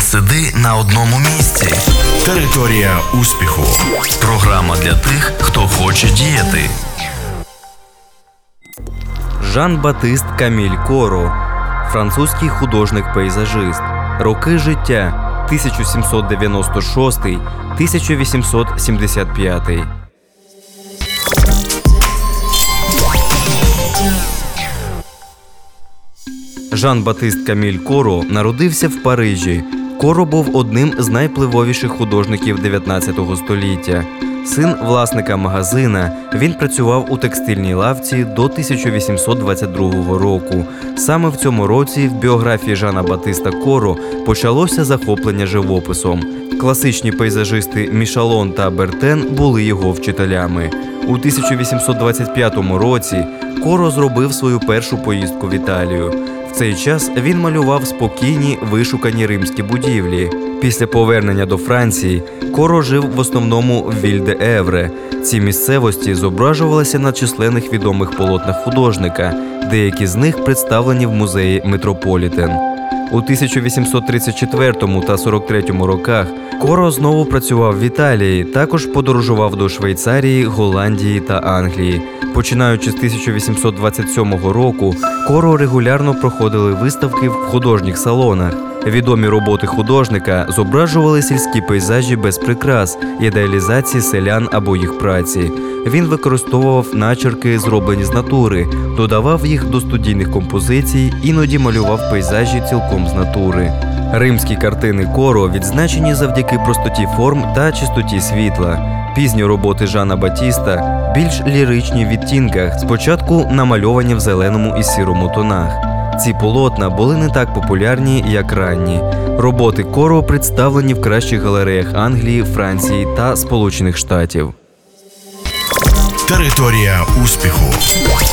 сиди на одному місці. Територія успіху. Програма для тих, хто хоче діяти. Жан-Батист Каміль Коро, французький художник-пейзажист. Роки життя 1796-1875. Жан-Батист Каміль Коро народився в Парижі. Коро був одним з найвпливовіших художників 19 століття. Син власника магазина, він працював у текстильній лавці до 1822 року. Саме в цьому році в біографії Жана Батиста Коро почалося захоплення живописом. Класичні пейзажисти Мішалон та Бертен були його вчителями. У 1825 році Коро зробив свою першу поїздку в Італію. В цей час він малював спокійні, вишукані римські будівлі. Після повернення до Франції Коро жив в основному в Віль-де-Евре. Ці місцевості зображувалися на численних відомих полотнах художника. Деякі з них представлені в музеї Метрополітен. У 1834 та 43 роках Коро знову працював в Італії, також подорожував до Швейцарії, Голландії та Англії. Починаючи з 1827 року, Коро регулярно проходили виставки в художніх салонах. Відомі роботи художника зображували сільські пейзажі без прикрас, ідеалізації селян або їх праці. Він використовував начерки, зроблені з натури, додавав їх до студійних композицій, іноді малював пейзажі цілком з натури. Римські картини Коро відзначені завдяки простоті форм та чистоті світла. Пізні роботи Жана Батіста більш ліричні в відтінках, спочатку намальовані в зеленому і сірому тонах. Ці полотна були не так популярні, як ранні. Роботи Коро представлені в кращих галереях Англії, Франції та Сполучених Штатів. Територія успіху.